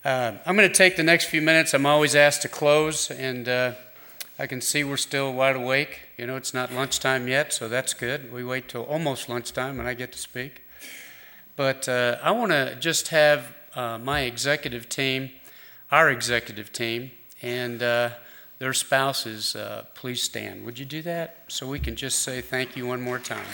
I'm going to take the next few minutes. I'm always asked to close, and I can see we're still wide awake. You know, it's not lunchtime yet, so that's good. We wait till almost lunchtime and I get to speak. But I want to just have my executive team, our executive team, and their spouses, please stand. Would you do that so we can just say thank you one more time?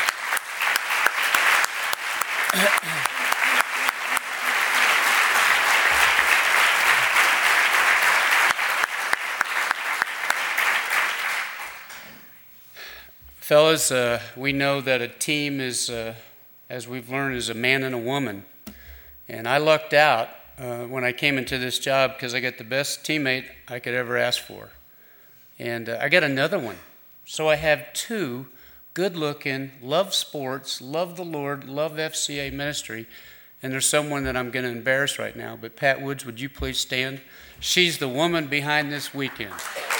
Fellas, we know that a team is, as we've learned, is a man and a woman. And I lucked out when I came into this job because I got the best teammate I could ever ask for. And I got another one. So I have two good-looking, love sports, love the Lord, love FCA ministry. And there's someone that I'm going to embarrass right now. But Pat Woods, would you please stand? She's the woman behind this weekend.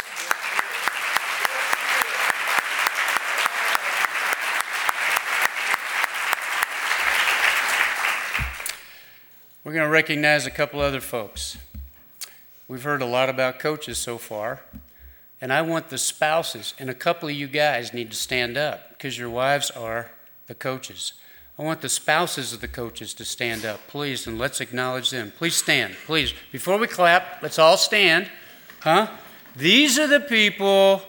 We're going to recognize a couple other folks. We've heard a lot about coaches so far, and I want the spouses, and a couple of you guys need to stand up because your wives are the coaches. I want the spouses of the coaches to stand up, please, and let's acknowledge them. Please stand, please. Before we clap, let's all stand. These are the people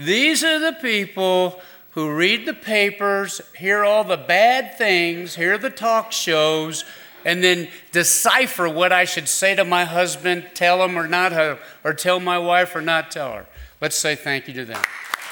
who read the papers, hear all the bad things, hear the talk shows, and then decipher what I should say to my husband, tell him or not, or tell my wife or not tell her. Let's say thank you to them.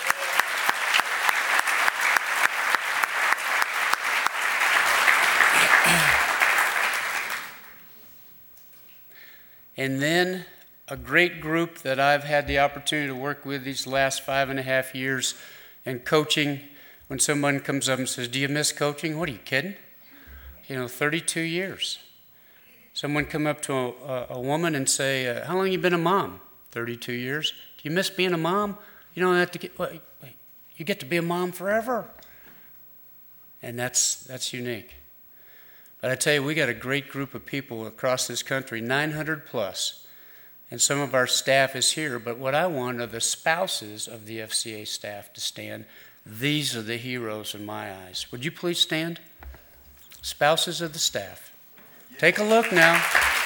And then a great group that I've had the opportunity to work with these last 5.5 years and coaching. When someone comes up and says, "Do you miss coaching?" What, are you kidding? 32 years. Someone come up to a woman and say, "How long have you been a mom?" 32 years. "Do you miss being a mom?" You don't have to get, wait, you get to be a mom forever. And that's unique. But I tell you, we got a great group of people across this country, 900 plus. And some of our staff is here. But what I want are the spouses of the FCA staff to stand. These are the heroes in my eyes. Would you please stand? Spouses of the staff. Take a look now.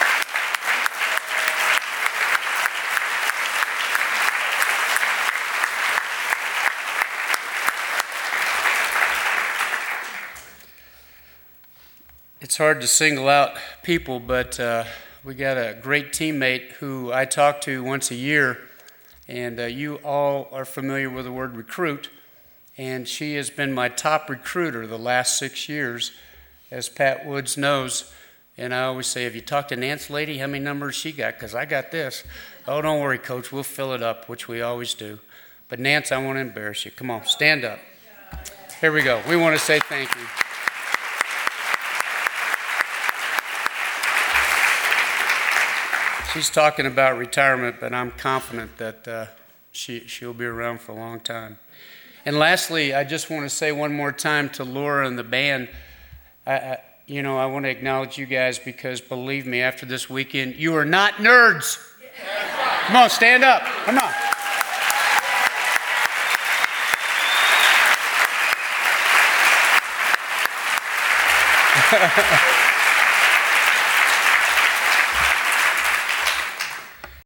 It's hard to single out people, but we got a great teammate who I talk to once a year, and you all are familiar with the word recruit, and she has been my top recruiter the last 6 years, as Pat Woods knows. And I always say, have you talked to Nance lady? How many numbers she got? Because I got this. "Oh, don't worry, Coach. We'll fill it up," which we always do. But Nance, I want to embarrass you. Come on, stand up. Here we go. We want to say thank you. She's talking about retirement, but I'm confident that she'll be around for a long time. And lastly, I just want to say one more time to Laura and the band, I want to acknowledge you guys because, believe me, after this weekend, you are not nerds. Come on, stand up. Come on.